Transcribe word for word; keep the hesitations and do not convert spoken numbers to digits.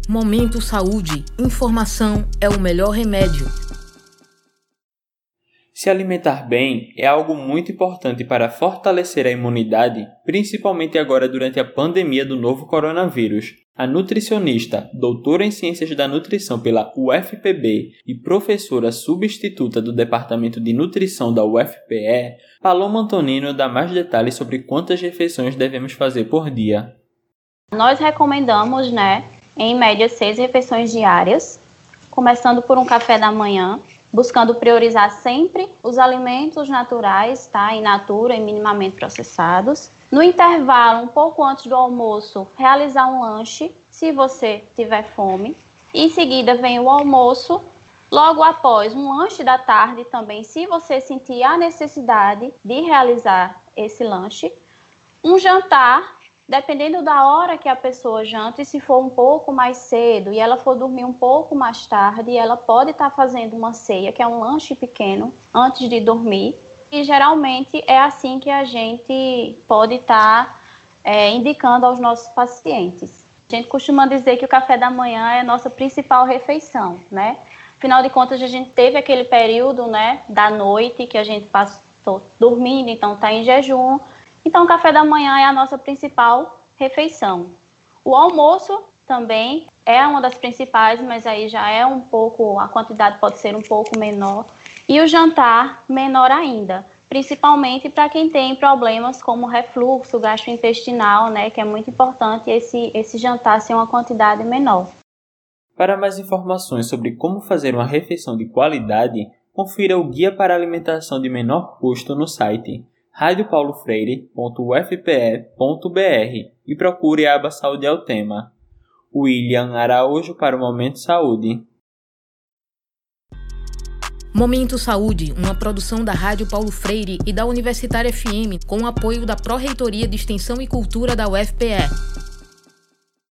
Momento Saúde. Informação é o melhor remédio. Se alimentar bem é algo muito importante para fortalecer a imunidade, principalmente agora durante a pandemia do novo coronavírus. A nutricionista, doutora em Ciências da Nutrição pela U F P B e professora substituta do Departamento de Nutrição da U F P E, Paloma Antonino dá mais detalhes sobre quantas refeições devemos fazer por dia. Nós recomendamos, né, em média, seis refeições diárias, começando por um café da manhã, buscando priorizar sempre os alimentos naturais, tá, in natura e minimamente processados. No intervalo, um pouco antes do almoço, realizar um lanche, se você tiver fome. Em seguida, vem o almoço. Logo após, um lanche da tarde também, se você sentir a necessidade de realizar esse lanche. Um jantar, dependendo da hora que a pessoa janta, e se for um pouco mais cedo e ela for dormir um pouco mais tarde, ela pode estar fazendo uma ceia, que é um lanche pequeno, antes de dormir. E geralmente é assim que a gente pode estar é, indicando aos nossos pacientes. A gente costuma dizer que o café da manhã é a nossa principal refeição, né? Afinal de contas, a gente teve aquele período, né, da noite que a gente passou dormindo, então está em jejum. Então, o café da manhã é a nossa principal refeição. O almoço também é uma das principais, mas aí já é um pouco, a quantidade pode ser um pouco menor. E o jantar, menor ainda, principalmente para quem tem problemas como refluxo gastrointestinal, né, que é muito importante esse, esse jantar ser uma quantidade menor. Para mais informações sobre como fazer uma refeição de qualidade, confira o Guia para Alimentação de Menor Custo no site rádio paulo freire ponto u f p e ponto b r e procure a aba Saúde é o tema. William Araújo para o Momento Saúde. Momento Saúde, uma produção da Rádio Paulo Freire e da Universitária F M, com o apoio da Pró-Reitoria de Extensão e Cultura da U F P E.